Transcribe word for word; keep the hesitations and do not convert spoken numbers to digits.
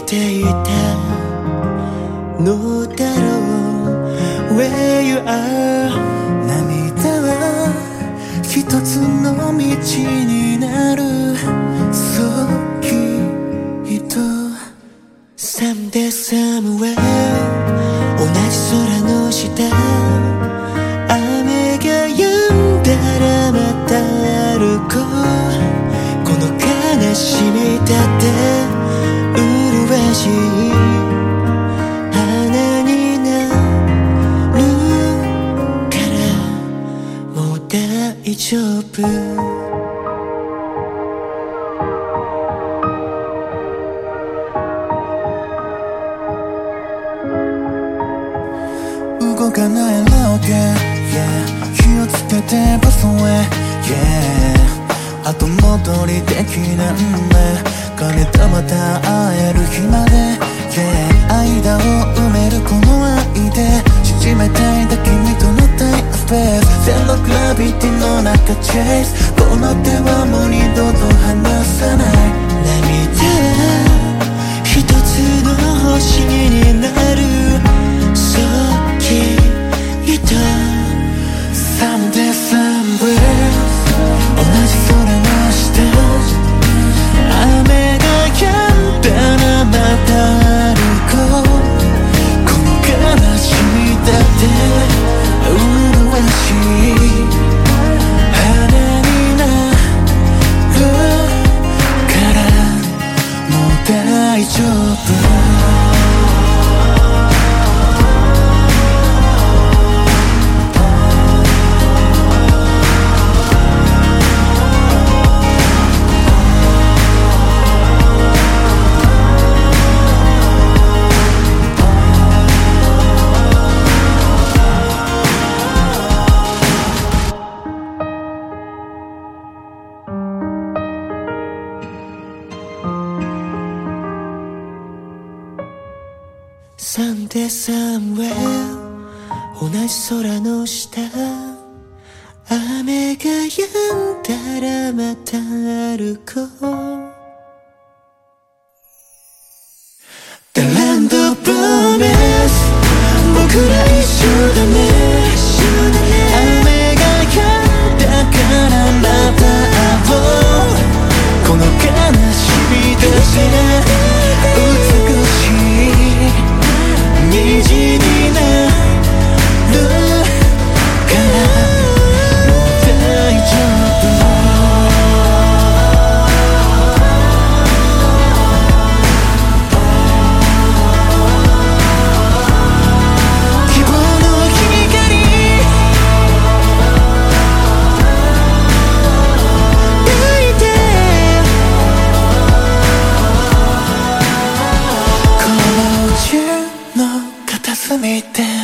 ていたのだろう Where you are 涙は一つの道になるそうきっと Someday somewhere 同じ空の下雨が止んだらまた歩こうこの悲しみだって麗しい花になるからもう大丈夫動かないロケ、yeah、気をつけてバスへ、yeah、後戻りできないんで彼とまた会える日まで、yeah、間を埋めるこの愛で縮めたいんだ君とのタイムスペースゼログラビティの中チェイスこの手はもう二度と離さない涙一つの星になるそうきっと Someday somewhere 同じ空の下雨が止んだらまた歩こうこの悲しみだって麗しい花になるからもう大丈夫 Someday somewhere 同じ空の下雨が止んだらまた歩こう The land of promise 僕ら一緒だね雨が止んだからまた会おうこの悲しみだって美しい虹になるからもう大丈夫希望の光抱いてこの宇宙の片隅で